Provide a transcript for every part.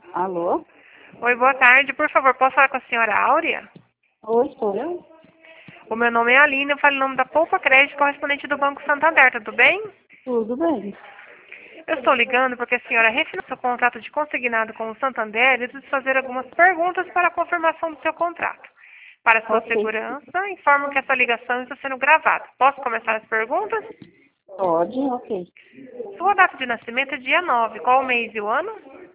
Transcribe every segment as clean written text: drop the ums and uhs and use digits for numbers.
Alô? Oi, boa tarde. Por favor, posso falar com a senhora Áurea? Oi, sou eu? O meu nome é Aline, eu falo em nome da Poupa Crédito, correspondente do Banco Santander, tudo bem? Tudo bem. Eu estou ligando porque a senhora refinanciou seu contrato de consignado com o Santander e preciso fazer algumas perguntas para a confirmação do seu contrato. Para sua Ok. segurança, informo que essa ligação está sendo gravada. Posso começar as perguntas? Pode? Ok. Sua data de nascimento é dia 9. Qual o mês e o ano?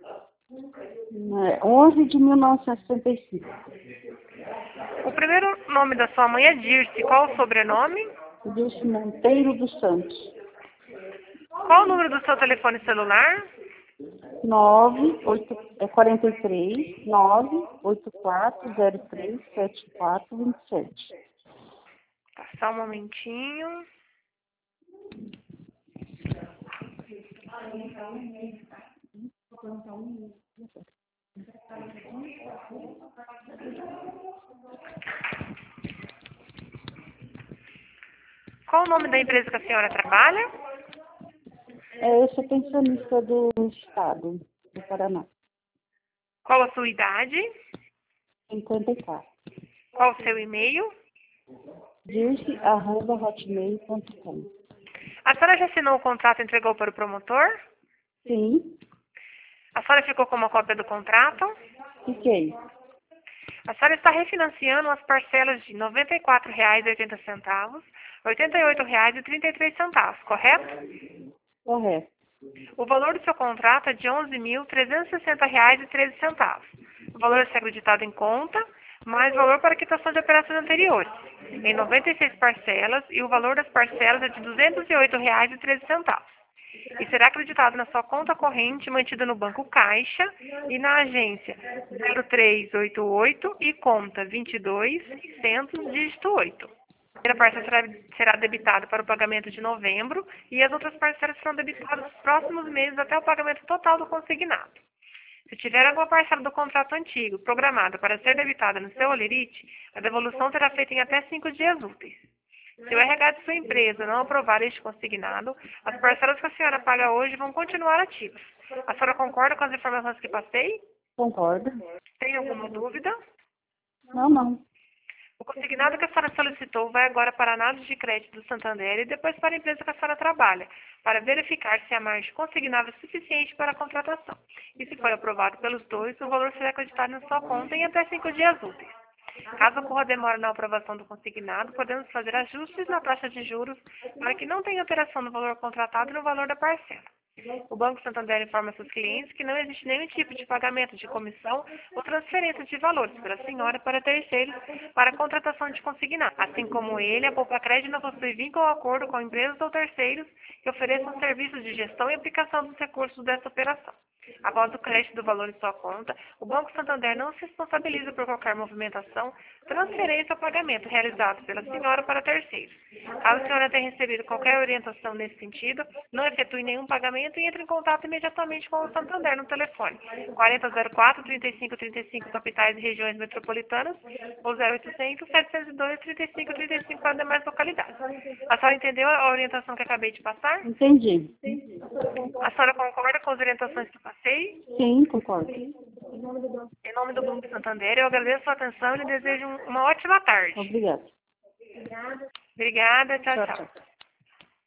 11 de 1965. O primeiro nome da sua mãe é Dirce. Qual o sobrenome? Disse Monteiro dos Santos. Qual o número do seu telefone celular? 43 984037427. Tá, só um momentinho. Qual o nome da empresa que a senhora trabalha? Eu sou pensionista do Estado do Paraná. Qual a sua idade? 54. Qual o seu e-mail? Dirce@hotmail.com. A senhora já assinou o contrato e entregou para o promotor? Sim, A senhora ficou com uma cópia do contrato? fiquei. A senhora está refinanciando as parcelas de R$ 94,80, R$ 88,33, correto? Correto. O valor do seu contrato é de R$ 11.360,13. O valor a ser acreditado em conta, mais valor para quitação de operações anteriores, em 96 parcelas, e o valor das parcelas é de R$ 208,13. E será acreditado na sua conta corrente mantida no Banco Caixa e na agência 0388 e conta 22.600, dígito 8. A primeira parcela será debitada para o pagamento de novembro e as outras parcelas serão debitadas nos próximos meses até o pagamento total do consignado. Se tiver alguma parcela do contrato antigo programada para ser debitada no seu holerite, a devolução será feita em até 5 dias úteis. Se o RH de sua empresa não aprovar este consignado, as parcelas que a senhora paga hoje vão continuar ativas. A senhora concorda com as informações que passei? Concordo. Tem alguma dúvida? Não. O consignado que a senhora solicitou vai agora para a análise de crédito do Santander e depois para a empresa que a senhora trabalha, para verificar se a margem consignável é suficiente para a contratação. E se for aprovado pelos dois, o valor será acreditado na sua conta em até 5 dias úteis. Caso ocorra demora na aprovação do consignado, podemos fazer ajustes na taxa de juros para que não tenha alteração no valor contratado e no valor da parcela. O Banco Santander informa seus clientes que não existe nenhum tipo de pagamento de comissão ou transferência de valores pela senhora para terceiros para a contratação de consignado. Assim como ele, a Poupa Crédito não possui vínculo ou acordo com empresas ou terceiros que ofereçam serviços de gestão e aplicação dos recursos dessa operação. Após o crédito do valor em sua conta, o Banco Santander não se responsabiliza por qualquer movimentação, transferência ou pagamento realizado pela senhora para terceiros. Caso a senhora tenha recebido qualquer orientação nesse sentido, não efetue nenhum pagamento e entre em contato imediatamente com o Santander no telefone 4004-3535 capitais e regiões metropolitanas ou 0800-702-3535 para demais localidades. A senhora entendeu a orientação que acabei de passar? Entendi. A senhora concorda com as orientações que passei? Sim, concordo. Em nome do Banco Santander, eu agradeço a sua atenção e lhe desejo uma ótima tarde. Obrigada. Obrigada, tchau, Tchau, tchau. tchau.